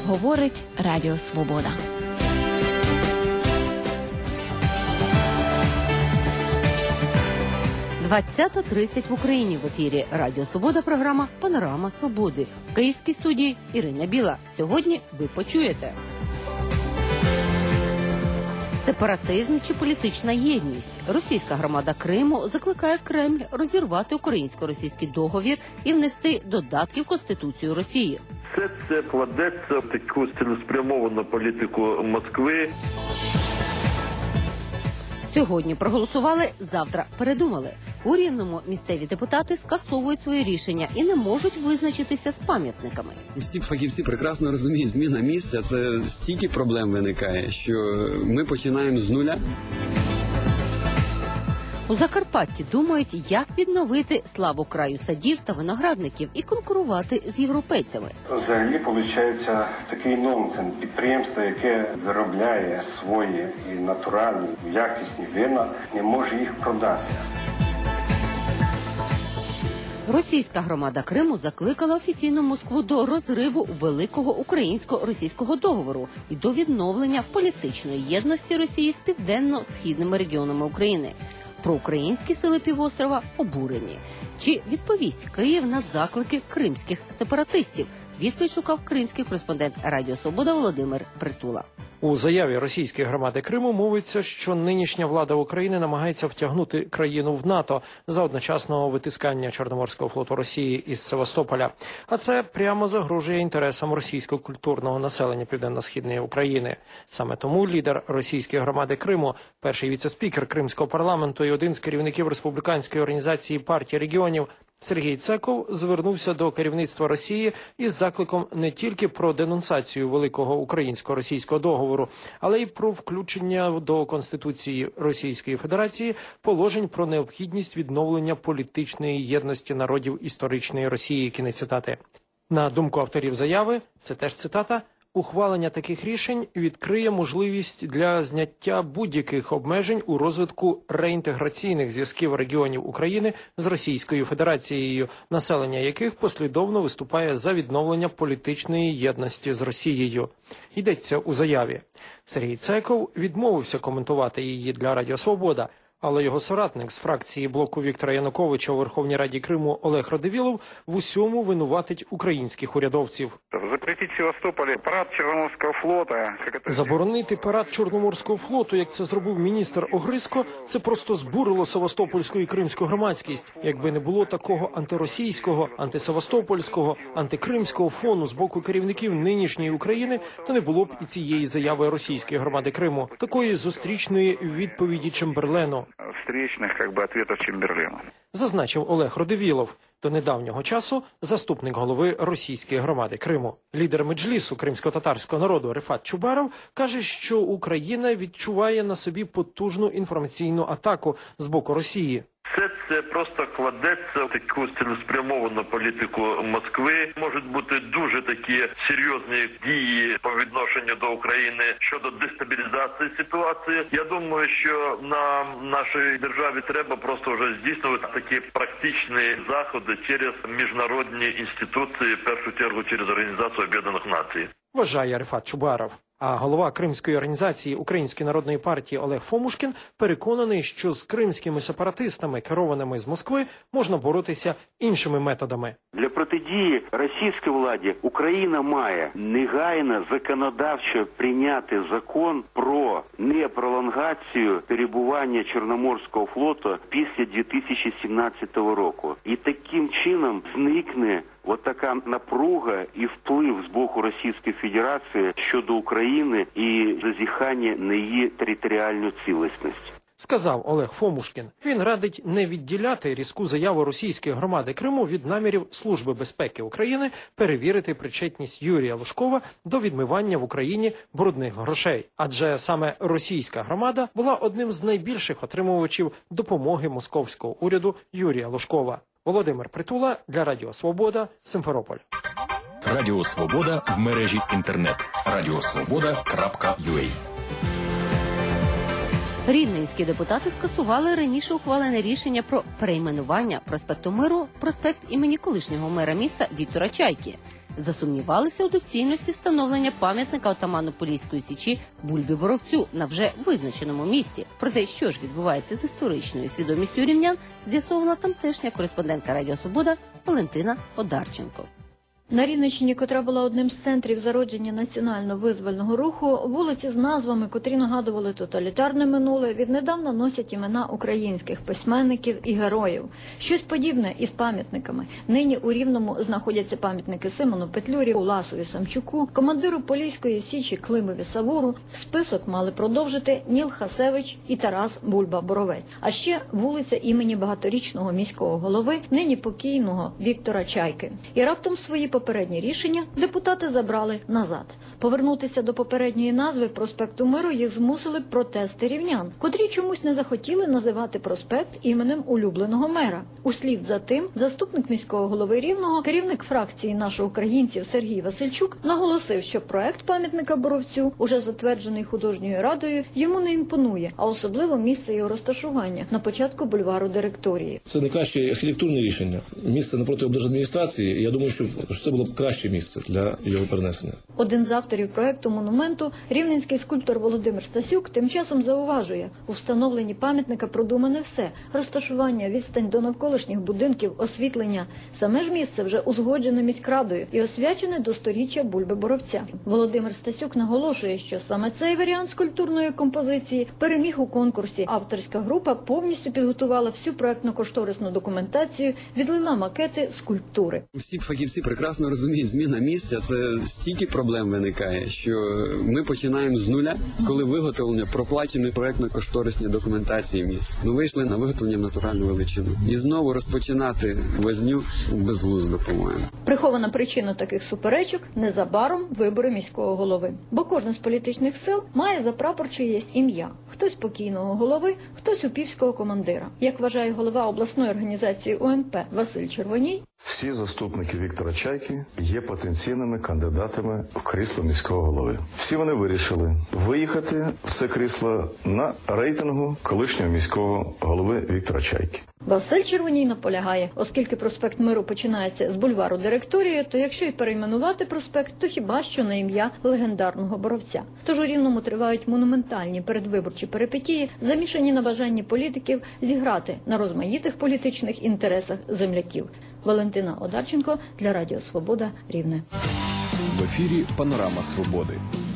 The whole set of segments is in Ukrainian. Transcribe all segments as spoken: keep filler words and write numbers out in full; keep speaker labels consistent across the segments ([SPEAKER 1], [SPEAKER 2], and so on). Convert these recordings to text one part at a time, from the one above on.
[SPEAKER 1] Говорить Радіо Свобода.
[SPEAKER 2] двадцята тридцять в Україні. В ефірі Радіо Свобода, програма «Панорама Свободи». В київській студії Ірина Біла. Сьогодні ви почуєте: сепаратизм чи політична єдність? Російська громада Криму закликає Кремль розірвати українсько-російський договір і внести додатки в Конституцію Росії.
[SPEAKER 3] Все це кладеться в таку цілеспрямовану політику Москви.
[SPEAKER 2] Сьогодні проголосували, завтра передумали. У Рівному місцеві депутати скасовують свої рішення і не можуть визначитися з пам'ятниками.
[SPEAKER 4] Всі фахівці прекрасно розуміють, зміна місця – це стільки проблем виникає, що ми починаємо з нуля.
[SPEAKER 2] У Закарпатті думають, як відновити славу краю садів та виноградників і конкурувати з європейцями.
[SPEAKER 5] Взагалі, виходить, такий нонсенс. Підприємство, яке виробляє свої і натуральні, якісні вина, не може їх продати.
[SPEAKER 2] Російська громада Криму закликала офіційну Москву до розриву великого українсько-російського договору і до відновлення політичної єдності Росії з південно-східними регіонами України. Проукраїнські сили півострова обурені. Чи відповість Київ на заклики кримських сепаратистів? Відповідь шукав кримський кореспондент Радіо Свобода Володимир Притула.
[SPEAKER 6] У заяві російської громади Криму мовиться, що нинішня влада України намагається втягнути країну в НАТО за одночасного витискання Чорноморського флоту Росії із Севастополя. А це прямо загрожує інтересам російського культурного населення Південно-Східної України. Саме тому лідер російської громади Криму, перший віце-спікер Кримського парламенту і один з керівників республіканської організації партії регіонів Сергій Цеков звернувся до керівництва Росії із закликом не тільки про денонсацію великого українсько-російського договору, але й про включення до Конституції Російської Федерації положень про необхідність відновлення політичної єдності народів історичної Росії. Кінець цитати. На думку авторів заяви, це теж цитата, ухвалення таких рішень відкриє можливість для зняття будь-яких обмежень у розвитку реінтеграційних зв'язків регіонів України з Російською Федерацією, населення яких послідовно виступає за відновлення політичної єдності з Росією. Йдеться у заяві. Сергій Цеков відмовився коментувати її для Радіо Свобода, але його соратник з фракції блоку Віктора Януковича у Верховній Раді Криму Олег Радивілов в усьому винуватить українських урядовців.
[SPEAKER 7] Запретити в Севастополі парад Чорноморського флоту.
[SPEAKER 6] Заборонити парад Чорноморського флоту, як це зробив міністр Огризко, це просто збурило севастопольську і кримську громадськість. Якби не було такого антиросійського, антисевастопольського, антикримського фону з боку керівників нинішньої України, то не було б і цієї заяви російської громади Криму, такої зустрічної відповіді Чемберлену.
[SPEAKER 7] Встречних, як би, відповідей Чемберлену.
[SPEAKER 6] Зазначив Олег Радивілов, до недавнього часу заступник голови російської громади Криму. Лідер меджлісу кримсько-татарського народу Рефат Чубаров каже, що Україна відчуває на собі потужну інформаційну атаку з боку Росії.
[SPEAKER 3] Все це просто кладеться в таку цілеспрямовану політику Москви. Можуть бути дуже такі серйозні дії по відношенню до України щодо дестабілізації ситуації. Я думаю, що на нашій державі треба просто вже здійснювати такі практичні заходи через міжнародні інституції, в першу чергу через Організацію Об'єднаних Націй.
[SPEAKER 6] Вважає Рефат Чубаров. А голова Кримської організації Української народної партії Олег Фомушкін переконаний, що з кримськими сепаратистами, керованими з Москви, можна боротися іншими методами.
[SPEAKER 8] Для протидії російській владі Україна має негайно законодавчо прийняти закон про непролонгацію перебування Чорноморського флоту після дві тисячі сімнадцятого року. І таким чином зникне от така напруга і вплив з боку Російської Федерації щодо України і зазіхання на її територіальну цілісність.
[SPEAKER 6] Сказав Олег Фомушкін. Він радить не відділяти різку заяву російської громади Криму від намірів Служби безпеки України перевірити причетність Юрія Лужкова до відмивання в Україні брудних грошей. Адже саме російська громада була одним з найбільших отримувачів допомоги московського уряду Юрія Лужкова. Володимир Притула для Радіо Свобода, Симферополь.
[SPEAKER 9] Радіо Свобода в мережі інтернет. радіосвобода крапка ю а.
[SPEAKER 2] Рівненські депутати скасували раніше ухвалене рішення про перейменування проспекту Миру проспект імені колишнього мера міста Віктора Чайки. засумнівалися у доцільності встановлення пам'ятника отаману Поліської Січі Бульбі-Боровцю на вже визначеному місці. Про те, що ж відбувається з історичною свідомістю рівнян, з'ясовувала тамтешня кореспондентка Радіо Свобода Валентина Одарченко.
[SPEAKER 10] На Рівненщині, котра була одним з центрів зародження національно-визвольного руху, вулиці з назвами, котрі нагадували тоталітарне минуле, віднедавна носять імена українських письменників і героїв. Щось подібне із пам'ятниками. Нині у Рівному знаходяться пам'ятники Симону Петлюрі, Уласові Самчуку, командиру Поліської Січі Климові Савуру. Список мали продовжити Ніл Хасевич і Тарас Бульба-Боровець. А ще вулиця імені багаторічного міського голови, нині покійного Віктора Чайки. І раптом свої попередні рішення депутати забрали назад. Повернутися до попередньої назви проспекту Миру їх змусили протести рівнян, котрі чомусь не захотіли називати проспект іменем улюбленого мера. Услід за тим, заступник міського голови Рівного, керівник фракції «Наших українців» Сергій Васильчук наголосив, що проект пам'ятника Боровцю, уже затверджений художньою радою, йому не імпонує, а особливо місце його розташування на початку бульвару Директорії.
[SPEAKER 11] Це найкраще архітектурне рішення. Місце напроти облдержадміністрації, я думаю, що це було б краще місце для його перенесення.
[SPEAKER 10] Один з авторів проекту монументу, рівненський скульптор Володимир Стасюк, тим часом зауважує, у встановленні пам'ятника продумане все – розташування, відстань до навколишніх будинків, освітлення. Саме ж місце вже узгоджене міськрадою і освячене до сторіччя Бульби-Боровця. Володимир Стасюк наголошує, що саме цей варіант скульптурної композиції переміг у конкурсі. Авторська група повністю підготувала всю проектно-кошторисну документацію, відлила макети скульптури.
[SPEAKER 4] Всі фахівці прекрасно розуміють, зміна місця – це стільки проблем виникає, що ми починаємо з нуля, коли виготовлення проплаченої проектно-кошторисної документації міст. Ми вийшли на виготовлення в натуральну величину. І знову розпочинати возню безглуздо, по-моєму.
[SPEAKER 10] Прихована причина таких суперечок – незабаром вибори міського голови. Бо кожна з політичних сил має за прапор чиєсь ім'я. Хтось покійного голови, хтось упівського командира. Як вважає голова обласної організації У Ен Пе Василь Червоній,
[SPEAKER 12] всі заступники Віктора Чайки є потенційними кандидатами в крісло міського голови. Всі вони вирішили виїхати в це крісло на рейтингу колишнього міського голови Віктора Чайки.
[SPEAKER 10] Василь Червоній наполягає, оскільки проспект Миру починається з бульвару Директорії, то якщо й перейменувати проспект, то хіба що на ім'я легендарного Боровця. Тож у Рівному тривають монументальні передвиборчі перипетії, замішані на бажанні політиків зіграти на розмаїтих політичних інтересах земляків. Валентина Одарченко для Радіо Свобода, Рівне.
[SPEAKER 9] В ефірі «Панорама Свободи».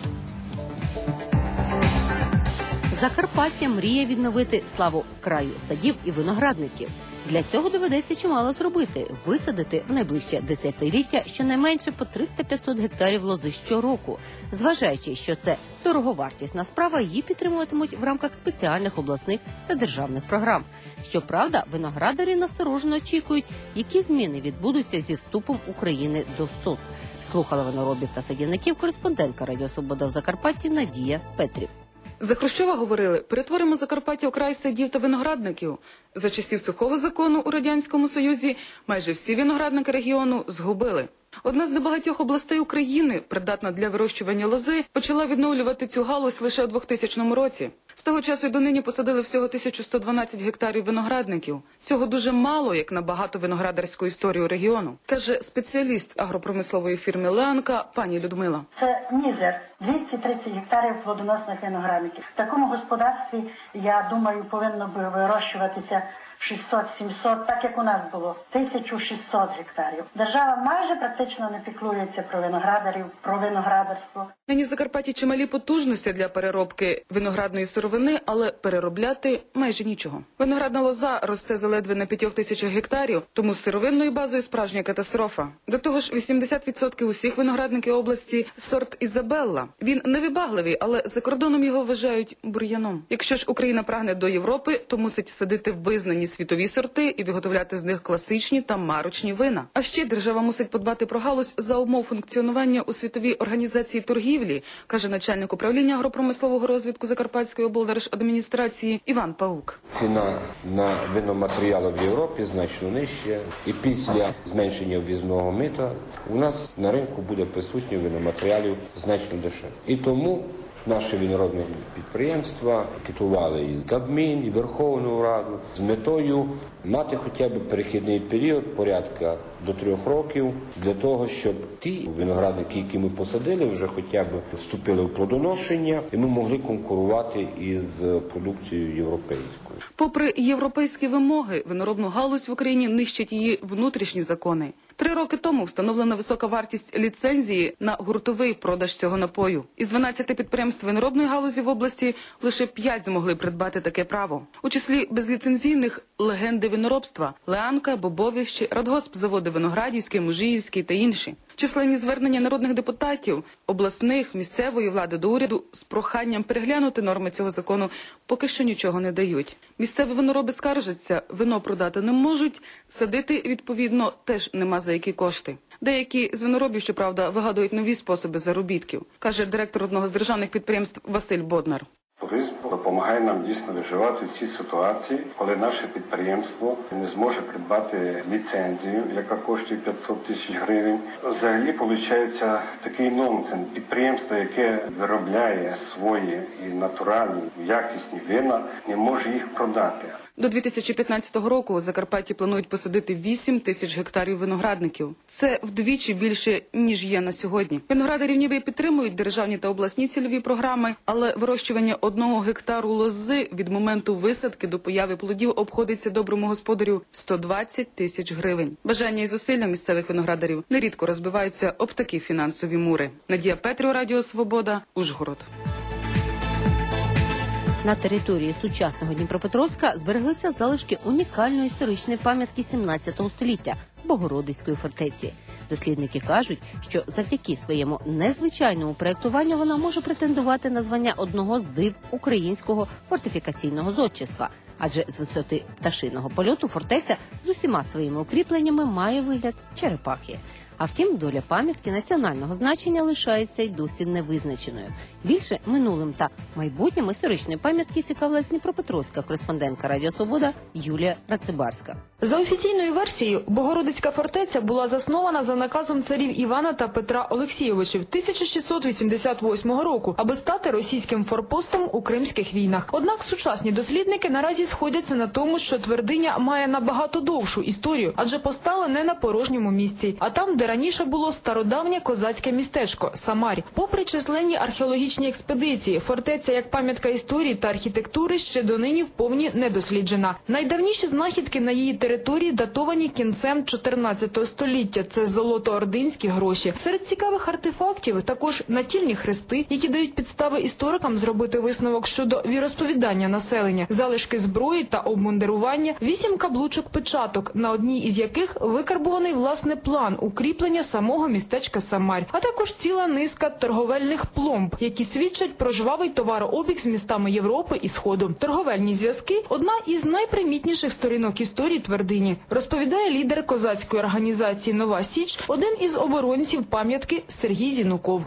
[SPEAKER 2] Закарпаття мріє відновити славу краю садів і виноградників. Для цього доведеться чимало зробити – висадити в найближче десятиліття щонайменше по триста-п'ятсот гектарів лози щороку. Зважаючи, що це дороговартісна справа, її підтримуватимуть в рамках спеціальних обласних та державних програм. Щоправда, виноградарі насторожено очікують, які зміни відбудуться зі вступом України до СОТ. Слухала виноробів та садівників кореспондентка Радіо Свобода в Закарпатті Надія Петрів.
[SPEAKER 13] За Хрущова говорили, перетворимо Закарпаття у край садів та виноградників. За часів сухого закону у Радянському Союзі майже всі виноградники регіону згубили. Одна з небагатьох областей України, придатна для вирощування лози, почала відновлювати цю галузь лише у двохтисячному році. З того часу й донині посадили всього тисячу сто дванадцять гектарів виноградників. Цього дуже мало, як на багату виноградарську історію регіону, каже спеціаліст агропромислової фірми «Леанка» пані Людмила.
[SPEAKER 14] Це мізер – двісті тридцять гектарів плодоносних виноградників. В такому господарстві, я думаю, повинно би вирощуватися шістсот-сімсот, так як у нас було, тисяча шістсот гектарів. Держава майже практично не піклується про виноградарів, про виноградарство.
[SPEAKER 13] Нині в Закарпатті чималі потужності для переробки виноградної сировини, але переробляти майже нічого. Виноградна лоза росте заледве на п'ятьох тисячах гектарів, тому з сировинною базою справжня катастрофа. До того ж, вісімдесят відсотків усіх виноградників області – сорт Ізабелла. Він невибагливий, але за кордоном його вважають бур'яном. Якщо ж Україна прагне до Європи, то мусить садити визнані світові сорти і виготовляти з них класичні та марочні вина. А ще держава мусить подбати про галузь за умов функціонування у Світовій організації торгівлі, каже начальник управління агропромислового розвитку Закарпатської облдержадміністрації Іван Паук.
[SPEAKER 15] Ціна на виноматеріали в Європі значно нижча, і після зменшення ввізного мита у нас на ринку буде присутньо виноматеріалів значно дешевше. І тому Наші виноробні підприємства пікетували і Кабмін, і Верховну Раду з метою мати хоча б перехідний період порядка до трьох років для того, щоб ті виноградники, які ми посадили, вже хоча б вступили в плодоношення і ми могли конкурувати із продукцією європейською.
[SPEAKER 13] Попри європейські вимоги, виноробну галузь в Україні нищать її внутрішні закони. Три роки тому встановлена висока вартість ліцензії на гуртовий продаж цього напою. Із дванадцяти підприємств виноробної галузі в області лише п'ять змогли придбати таке право. У числі безліцензійних легенди виноробства – Леанка, Бобовище, Радгоспзаводи Виноградівський, Мужиївський та інші. Численні звернення народних депутатів, обласних, місцевої влади до уряду з проханням переглянути норми цього закону поки що нічого не дають. Місцеві винороби скаржаться, вино продати не можуть, садити, відповідно, теж нема за які кошти. Деякі з виноробів, щоправда, вигадують нові способи заробітків, каже директор одного з державних підприємств Василь Боднар.
[SPEAKER 5] Туризм допомагає нам дійсно виживати в цій ситуації, коли наше підприємство не зможе придбати ліцензію, яка коштує п'ятсот тисяч гривень. Взагалі, виходить такий нонсенс. Підприємство, яке виробляє свої і натуральні, якісні вина, не може їх продати.
[SPEAKER 13] До дві тисячі п'ятнадцятого року у Закарпатті планують посадити вісім тисяч гектарів виноградників. Це вдвічі більше, ніж є на сьогодні. Виноградарів ніби підтримують державні та обласні цільові програми, але вирощування одного гектару лози від моменту висадки до появи плодів обходиться доброму господарю сто двадцять тисяч гривень. Бажання і зусилля місцевих виноградарів нерідко розбиваються об такі фінансові мури. Надія Петріо, Радіо Свобода, Ужгород.
[SPEAKER 2] На території сучасного Дніпропетровська збереглися залишки унікальної історичної пам'ятки сімнадцятого століття – Богородицької фортеці. Дослідники кажуть, що завдяки своєму незвичайному проєктуванню вона може претендувати на звання одного з див українського фортифікаційного зодчества. Адже з висоти пташиного польоту фортеця з усіма своїми укріпленнями має вигляд черепахи. А втім, доля пам'ятки національного значення лишається й досі невизначеною. Більше минулим та майбутнім історичної пам'ятки цікавилась дніпропетровська кореспондентка Радіо Свобода Юлія Рацибарська.
[SPEAKER 16] За офіційною версією, Богородицька фортеця була заснована за наказом царів Івана та Петра Олексійовичів тисяча шістсот вісімдесят восьмого року, аби стати російським форпостом у Кримських війнах. Однак сучасні дослідники наразі сходяться на тому, що твердиня має набагато довшу історію, адже постала не на порожньому місці, а там, де раніше було стародавнє козацьке містечко – Самарь. Попри численні археологічні експедиції, фортеця як пам'ятка історії та архітектури ще донині вповні не досліджена. Найдавніші знахідки на її території датовані кінцем чотирнадцятого століття. Це золото-ординські гроші. Серед цікавих артефактів також натільні хрести, які дають підстави історикам зробити висновок щодо віросповідання населення, залишки зброї та обмундирування, вісім каблучок печаток, на одній із яких викарбуваний власне план укріплення самого містечка Самарь, а також ціла низка торговельних пломб, які свідчать про жвавий товарообіг з містами Європи і Сходу. Торговельні зв'язки – одна із найпримітніших сторінок історії твердині, розповідає лідер козацької організації «Нова Січ», один із оборонців пам'ятки Сергій Зінуков.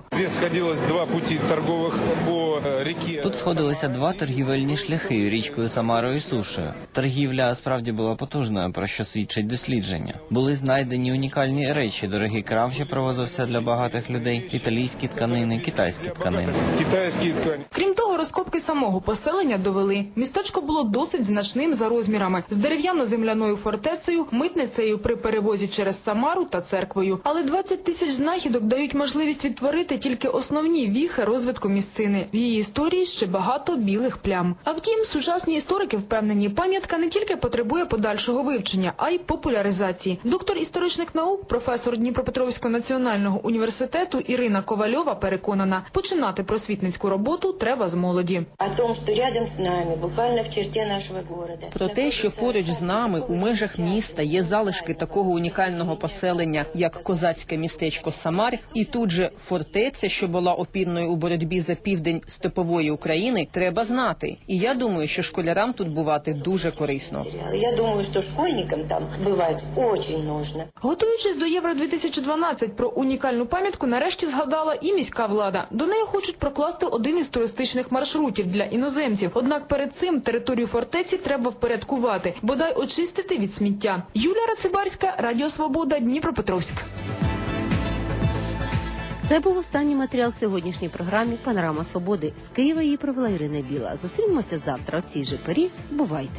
[SPEAKER 17] Тут сходилися два торгівельні шляхи річкою Самарою і Сушею. Торгівля справді була потужною, про що свідчить дослідження. Були знайдені унікальні речі, дорогий крам, що провозився для багатих людей, італійські тканини, китайські тканини.
[SPEAKER 16] Крім того, розкопки самого поселення довели. Містечко було досить значним за розмірами, з дерев'яно-земляною фортецею, митницею при перевозі через Самару та церквою. Але двадцять тисяч знахідок дають можливість відтворити тільки основні віхи розвитку місцини. В її історії ще багато білих плям. А втім, сучасні історики впевнені, пам'ятка не тільки потребує подальшого вивчення, а й популяризації. Доктор історичних наук, професор Дніпропетровського національного університету Ірина Ковальова переконана, починати просвітницьку роботу треба з молоді.
[SPEAKER 18] Про те, що поруч з нами у межах міста є залишки такого унікального поселення, як козацьке містечко Самарь, і тут же фортеця, що була опірною у боротьбі за південь степової України, треба знати. І я думаю, що школярам тут бувати дуже корисно.
[SPEAKER 19] Я думаю, що школьникам там бувати дуже нужно.
[SPEAKER 16] Готуючись до Євро дві тисячі дванадцять, про унікальну пам'ятку нарешті згадала і міська влада. До неї хочуть прокласти один із туристичних маршрутів для іноземців. Однак перед цим територію фортеці треба впорядкувати, бодай очистити від сміття. Юлія Рацибарська, Радіо Свобода, Дніпропетровськ.
[SPEAKER 2] Це був останній матеріал в сьогоднішній програмі «Панорама Свободи». З Києва її провела Ірина Біла. Зустрінемося завтра о цій же порі. Бувайте!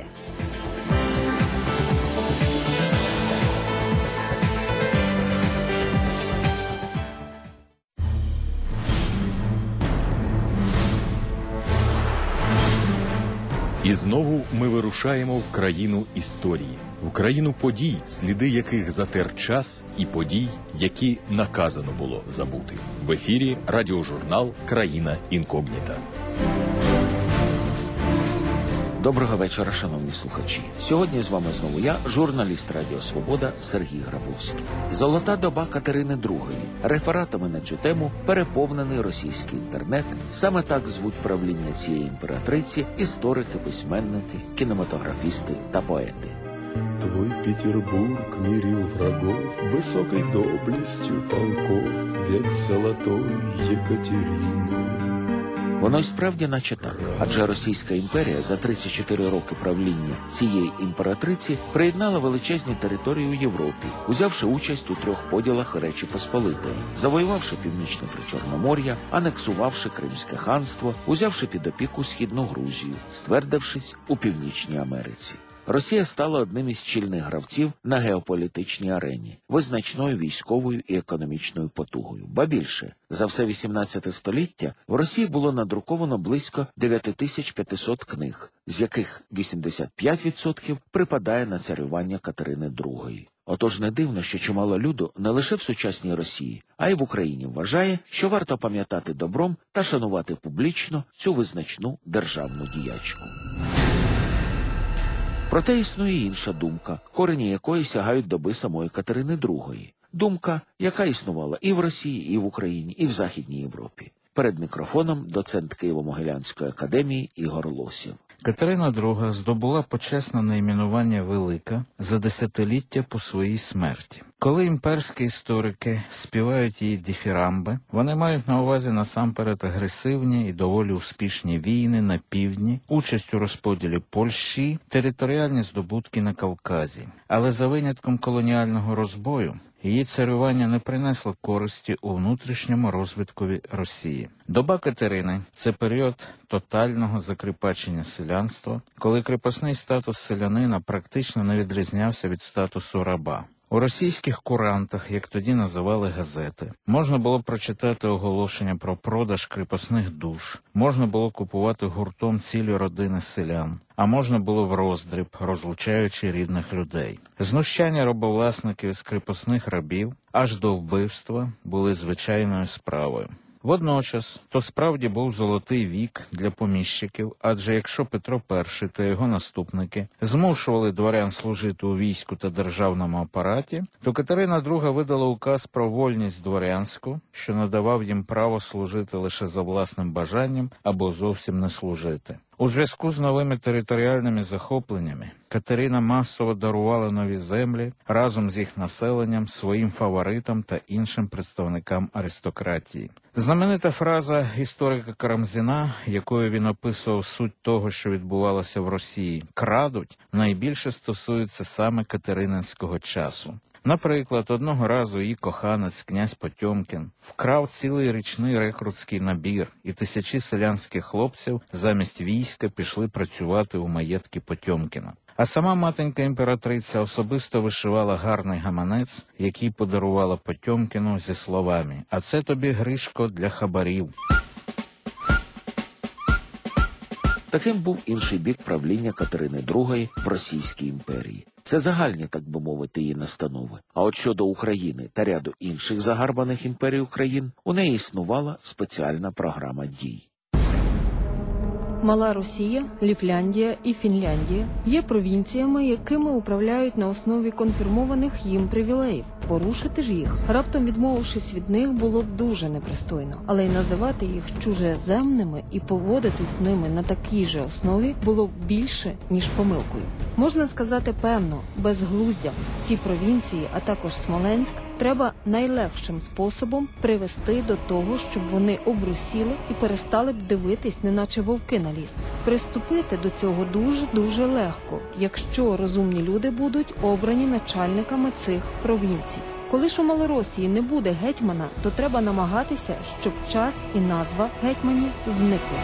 [SPEAKER 9] І знову ми вирушаємо в країну історії, в країну подій, сліди яких затер час, і подій, які наказано було забути. В ефірі радіожурнал «Країна інкогніта».
[SPEAKER 20] Доброго вечора, шановні слухачі. Сьогодні з вами знову я, журналіст Радіо Свобода Сергій Грабовський. Золота доба Катерини другої. Рефератами на цю тему переповнений російський інтернет. Саме так звуть правління цієї імператриці історики, письменники, кінематографісти та поети.
[SPEAKER 21] Твой Петербург мирил врагов высокой доблестью полков, век золотой Екатерины.
[SPEAKER 20] Воно й справді наче так, адже Російська імперія за тридцять чотири роки правління цієї імператриці приєднала величезні території у Європі, узявши участь у трьох поділах Речі Посполитої, завоювавши Північне Причорномор'я, анексувавши Кримське ханство, узявши під опіку Східну Грузію, ствердившись у Північній Америці. Росія стала одним із чільних гравців на геополітичній арені, визначною військовою і економічною потугою. Ба більше, за все вісімнадцяте століття в Росії було надруковано близько дев'ять тисяч п'ятсот книг, з яких вісімдесят п'ять відсотків припадає на царювання Катерини другої. Отож не дивно, що чимало люду не лише в сучасній Росії, а й в Україні вважає, що варто пам'ятати добром та шанувати публічно цю визначну державну діячку. Проте існує інша думка, корені якої сягають доби самої Катерини другої. Думка, яка існувала і в Росії, і в Україні, і в Західній Європі. Перед мікрофоном доцент Києво-Могилянської академії Ігор Лосів.
[SPEAKER 22] Катерина друга здобула почесне найменування Велика за десятиліття по своїй смерті. Коли імперські історики співають її дифірамби, вони мають на увазі насамперед агресивні і доволі успішні війни на півдні, участь у розподілі Польщі, територіальні здобутки на Кавказі. Але за винятком колоніального розбою, її царювання не принесло користі у внутрішньому розвиткові Росії. Доба Катерини – це період тотального закріпачення селянства, коли кріпосний статус селянина практично не відрізнявся від статусу раба. У російських курантах, як тоді називали газети, можна було прочитати оголошення про продаж кріпосних душ, можна було купувати гуртом цілі родини селян, а можна було в роздріб, розлучаючи рідних людей. Знущання робовласників із кріпосних рабів аж до вбивства були звичайною справою. Водночас, то справді був золотий вік для поміщиків, адже якщо Петро І та його наступники змушували дворян служити у війську та державному апараті, то Катерина друга видала указ про вольність дворянську, що надавав їм право служити лише за власним бажанням або зовсім не служити. У зв'язку з новими територіальними захопленнями Катерина масово дарувала нові землі разом з їх населенням своїм фаворитам та іншим представникам аристократії. Знаменита фраза історика Карамзіна, якою він описував суть того, що відбувалося в Росії «крадуть», найбільше стосується саме катерининського часу. Наприклад, одного разу її коханець, князь Потьомкін, вкрав цілий річний рекрутський набір, і тисячі селянських хлопців замість війська пішли працювати у маєтки Потьомкіна. А сама матенька імператриця особисто вишивала гарний гаманець, який подарувала Потьомкіну зі словами «А це тобі, Гришко, для хабарів».
[SPEAKER 20] Таким був інший бік правління Катерини другої в Російській імперії. Це загальні, так би мовити, її настанови. А от щодо України та ряду інших загарбаних імперій України, у неї існувала спеціальна програма дій.
[SPEAKER 16] Мала Росія, Ліфляндія і Фінляндія є провінціями, якими управляють на основі конфірмованих їм привілеїв. Порушити ж їх, раптом відмовившись від них, було б дуже непристойно. Але й називати їх чужеземними і поводитись з ними на такій же основі було б більше, ніж помилкою. Можна сказати певно, безглуздя, ці провінції, а також Смоленськ, треба найлегшим способом привести до того, щоб вони обрусіли і перестали б дивитись, неначе вовки на ліс. Приступити до цього дуже-дуже легко, якщо розумні люди будуть обрані начальниками цих провінцій. Коли ж у Малоросії не буде гетьмана, то треба намагатися, щоб час і назва гетьманів зникли.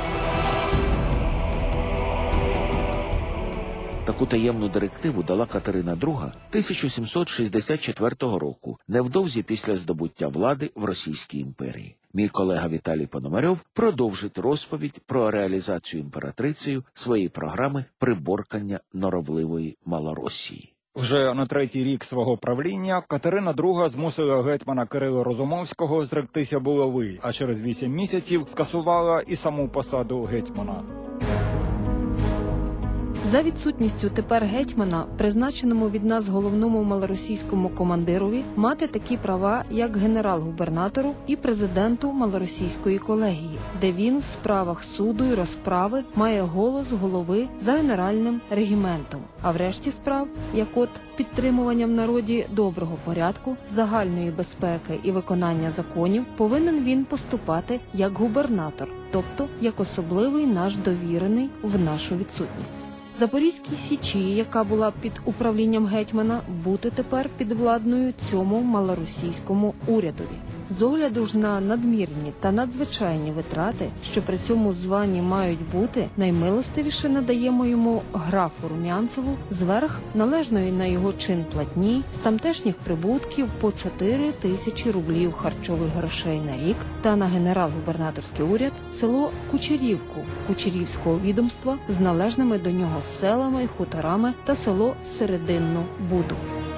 [SPEAKER 20] Таку таємну директиву дала Катерина друга тисяча сімсот шістдесят четвертого року, невдовзі після здобуття влади в Російській імперії. Мій колега Віталій Пономарьов продовжить розповідь про реалізацію імператрицею своєї програми приборкання норовливої Малоросії.
[SPEAKER 1] Вже на третій рік свого правління Катерина друга змусила гетьмана Кирила Розумовського зректися булави, а через вісім місяців скасувала і саму посаду гетьмана.
[SPEAKER 16] За відсутністю тепер гетьмана, призначеному від нас головному малоросійському командирові, мати такі права, як генерал-губернатору і президенту малоросійської колегії, де він в справах суду і розправи має голос голови за генеральним регіментом. А в решті справ, як от підтримування в народі доброго порядку, загальної безпеки і виконання законів, повинен він поступати як губернатор, тобто як особливий наш довірений в нашу відсутність. Запорізькій Січі, яка була під управлінням гетьмана, бути тепер підвладною цьому малоросійському урядові. З огляду ж на надмірні та надзвичайні витрати, що при цьому званні мають бути, наймилостивіше надаємо йому графу Румянцеву зверх належної на його чин платні з тамтешніх прибутків по чотири тисячі рублів харчових грошей на рік та на генерал-губернаторський уряд село Кучерівку Кучерівського відомства з належними до нього селами і хуторами та село Серединну Буду.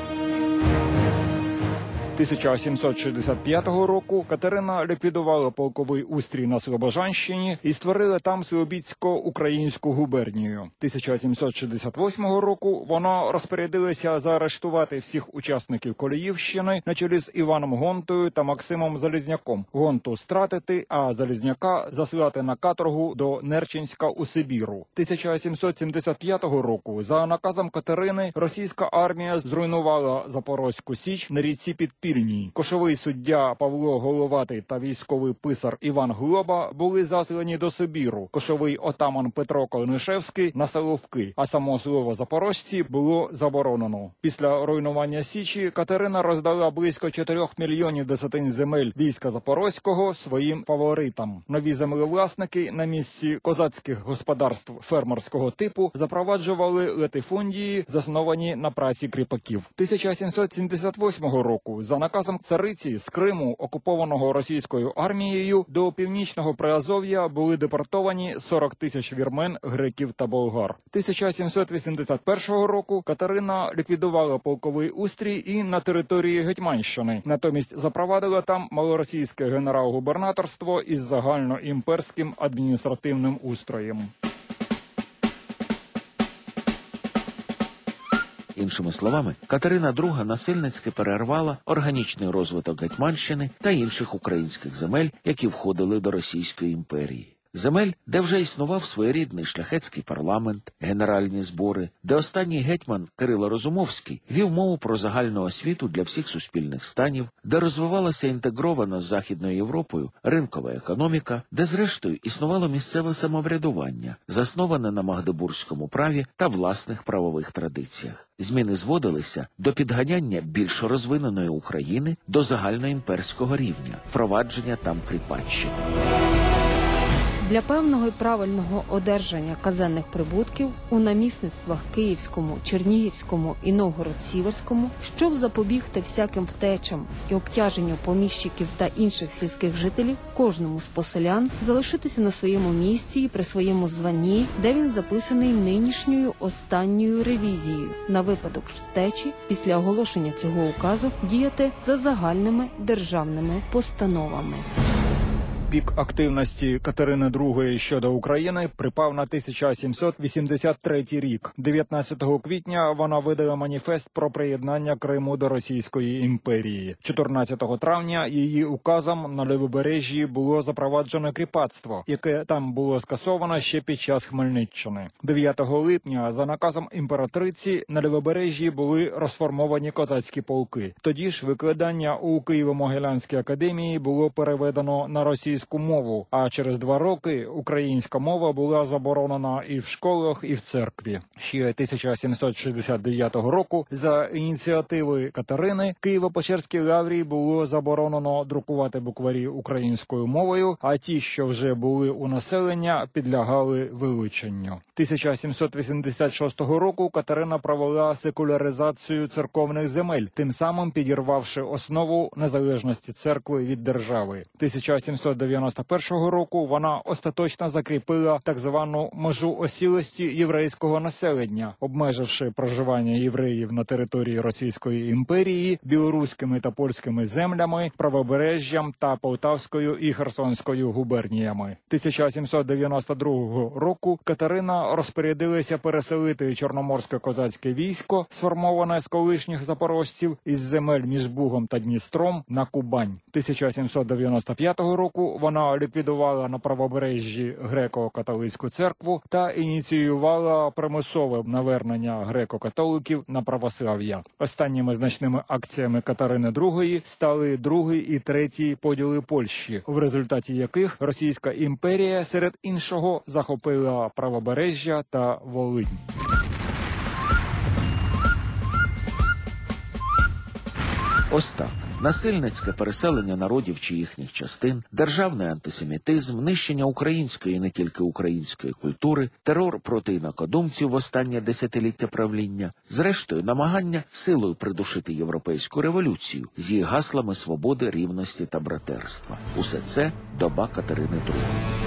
[SPEAKER 1] тисяча сімсот шістдесят п'ятого року Катерина ліквідувала полковий устрій на Слобожанщині і створила там Слобідсько-українську губернію. тисяча сімсот шістдесят восьмого року вона розпорядилася заарештувати всіх учасників Коліївщини на чолі з Іваном Гонтою та Максимом Залізняком. Гонту стратити, а Залізняка заслати на каторгу до Нерчинська у Сибіру. тисяча сімсот сімдесят п'ятого року за наказом Катерини російська армія зруйнувала Запорозьку Січ на річці Підпільній. Кошовий суддя Павло Головатий та військовий писар Іван Глоба були заслані до Сибіру. Кошовий отаман Петро Колнишевський на Соловки, а само слово «запорожці» було заборонено. Після руйнування Січі Катерина роздала близько чотирьох мільйонів десятин земель війська Запорозького своїм фаворитам. Нові землевласники на місці козацьких господарств фермерського типу запроваджували латифундії, засновані на праці кріпаків. тисяча сімсот сімдесят восьмого року за наказом цариці з Криму, окупованого російською армією, до північного Приазов'я були депортовані сорок тисяч вірмен, греків та болгар. тисяча сімсот вісімдесят першого року Катерина ліквідувала полковий устрій і на території Гетьманщини. Натомість запровадила там малоросійське генерал-губернаторство із загальноімперським адміністративним устроєм.
[SPEAKER 20] Іншими словами, Катерина друга насильницьки перервала органічний розвиток Гетьманщини та інших українських земель, які входили до Російської імперії. Земель, де вже існував своєрідний шляхетський парламент, генеральні збори, де останній гетьман Кирило Розумовський вів мову про загальну освіту для всіх суспільних станів, де розвивалася інтегрована з Західною Європою ринкова економіка, де зрештою існувало місцеве самоврядування, засноване на магдебурзькому праві та власних правових традиціях. Зміни зводилися до підганяння більш розвиненої України до загальноімперського рівня, впровадження там кріпаччини.
[SPEAKER 16] Для певного і правильного одержання казенних прибутків у намісництвах Київському, Чернігівському і Новгород-Сіверському, щоб запобігти всяким втечам і обтяженню поміщиків та інших сільських жителів, кожному з поселян залишитися на своєму місці і при своєму званні, де він записаний нинішньою останньою ревізією, на випадок втечі після оголошення цього указу діяти за загальними державними постановами.
[SPEAKER 1] Пік активності Катерини другої щодо України припав на тисяча сімсот вісімдесят третій рік. дев'ятнадцятого квітня вона видала маніфест про приєднання Криму до Російської імперії. чотирнадцятого травня її указом на Лівобережжі було запроваджено кріпацтво, яке там було скасовано ще під час Хмельниччини. дев'ятого липня за наказом імператриці на Лівобережжі були розформовані козацькі полки. Тоді ж викладання у Києво-Могилянській академії було переведено на російську російську мову, а через два роки українська мова була заборонена і в школах, і в церкві. Ще тисяча сімсот шістдесят дев'ятого року за ініціативи Катерини Києво-Печерській лаврі було заборонено друкувати букварі українською мовою, а ті, що вже були у населення, підлягали вилученню. тисяча сімсот вісімдесят шостого року Катерина провела секуляризацію церковних земель, тим самим підірвавши основу незалежності церкви від держави. тисяча сімсот дев'яносто першого року вона остаточно закріпила так звану межу осілості єврейського населення, обмеживши проживання євреїв на території Російської імперії, білоруськими та польськими землями, правобережжям та Полтавською і Херсонською губерніями. тисяча сімсот дев'яносто другого року Катерина розпорядилася переселити чорноморське козацьке військо, сформоване з колишніх запорожців, із земель між Бугом та Дністром на Кубань. тисяча сімсот дев'яносто п'ятого року вона ліквідувала на правобережжі греко-католицьку церкву та ініціювала примусове навернення греко-католиків на православ'я. Останніми значними акціями Катерини другої стали другий і третій поділи Польщі, в результаті яких Російська імперія серед іншого захопила правобережжя та Волинь.
[SPEAKER 20] Ось так. Насильницьке переселення народів чи їхніх частин, державний антисемітизм, нищення української і не тільки української культури, терор проти інакодумців в останнє десятиліття правління, зрештою намагання силою придушити європейську революцію з її гаслами свободи, рівності та братерства. Усе це доба Катерини другої.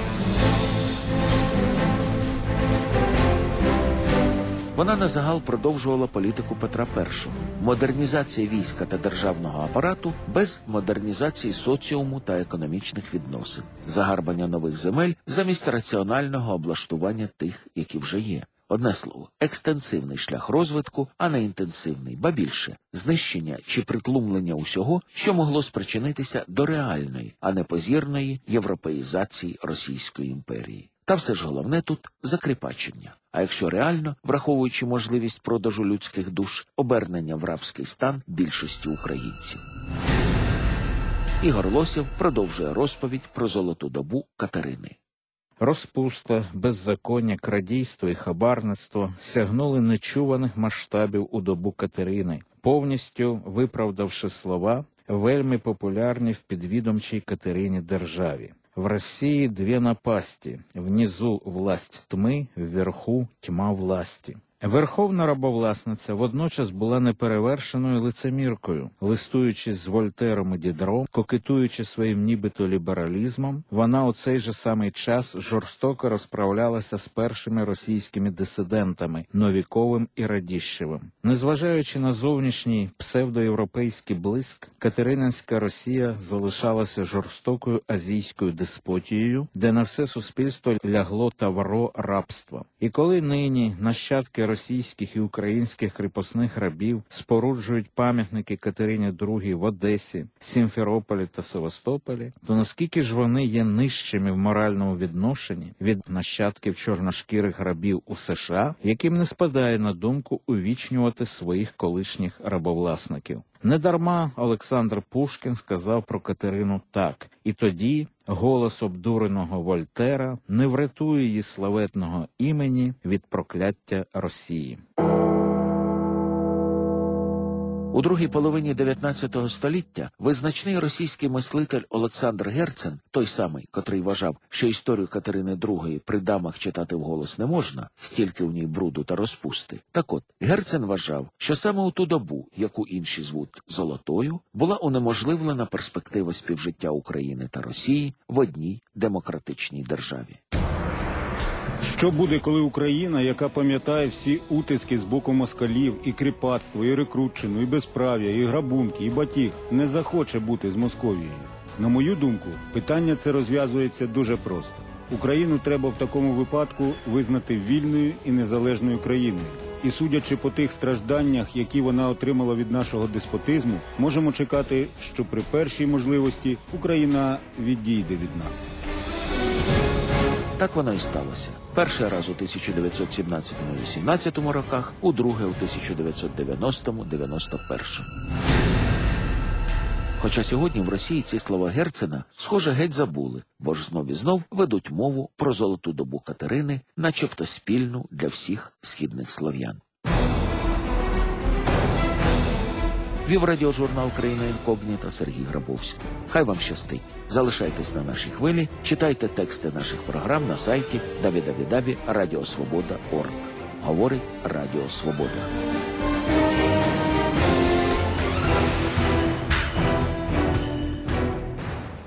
[SPEAKER 20] Вона на загал продовжувала політику Петра першого. Модернізація війська та державного апарату без модернізації соціуму та економічних відносин. Загарбання нових земель замість раціонального облаштування тих, які вже є. Одне слово, екстенсивний шлях розвитку, а не інтенсивний, ба більше, знищення чи притлумлення усього, що могло спричинитися до реальної, а не позірної європеїзації Російської імперії. Та все ж головне тут – закріпачення. А якщо реально, враховуючи можливість продажу людських душ, обернення в рабський стан більшості українців. Ігор Лосєв продовжує розповідь про золоту добу Катерини.
[SPEAKER 22] Розпуста, беззаконня, крадійство і хабарництво сягнули нечуваних масштабів у добу Катерини, повністю виправдавши слова, вельми популярні в підвідомчій Катерині державі. В России две напасти. Внизу власть тьми, вверху тьма власті. Верховна рабовласниця водночас була неперевершеною лицеміркою. Листуючись з Вольтером і Дідром, кокетуючи своїм нібито лібералізмом, вона у цей же самий час жорстоко розправлялася з першими російськими дисидентами Новіковим і Радіщевим. Незважаючи на зовнішній псевдоєвропейський блиск, Катерининська Росія залишалася жорстокою азійською деспотією, де на все суспільство лягло тавро рабства. І коли нині нащадки російських і українських кріпосних рабів споруджують пам'ятники Катерині другій в Одесі, Сімферополі та Севастополі, то наскільки ж вони є нижчими в моральному відношенні від нащадків чорношкірих рабів у США, яким не спадає на думку увічнювати своїх колишніх рабовласників. Недарма Олександр Пушкін сказав про Катерину так: «І тоді голос обдуреного Вольтера не врятує її славетного імені від прокляття Росії».
[SPEAKER 20] У другій половині дев'ятнадцятого століття визначний російський мислитель Олександр Герцен, той самий, котрий вважав, що історію Катерини другої при дамах читати вголос не можна, стільки в ній бруду та розпусти. Так от, Герцен вважав, що саме у ту добу, яку інші звуть «золотою», була унеможливлена перспектива співжиття України та Росії в одній демократичній державі.
[SPEAKER 3] Що буде, коли Україна, яка пам'ятає всі утиски з боку москалів, і кріпацтво, і рекрутчину, і безправ'я, і грабунки, і батіг, не захоче бути з Московією? На мою думку, питання це розв'язується дуже просто. Україну треба в такому випадку визнати вільною і незалежною країною. І судячи по тих стражданнях, які вона отримала від нашого деспотизму, можемо чекати, що при першій можливості Україна відійде від нас.
[SPEAKER 20] Так воно і сталося. Перший раз у тисяча дев'ятсот сімнадцятому-вісімнадцятому роках, у друге у тисяча дев'ятсот дев'яностому-дев'яносто першому. Хоча сьогодні в Росії ці слова Герцена, схоже, геть забули, бо ж знов і знов ведуть мову про золоту добу Катерини, начебто спільну для всіх східних слов'ян. Вів радіожурнал «Країна інкогніта» Сергій Грабовський. Хай вам щастить. Залишайтесь на нашій хвилі, читайте тексти наших програм на сайті дабл ю дабл ю дабл ю крапка радіо свобода крапка орг. Говорить Радіо Свобода.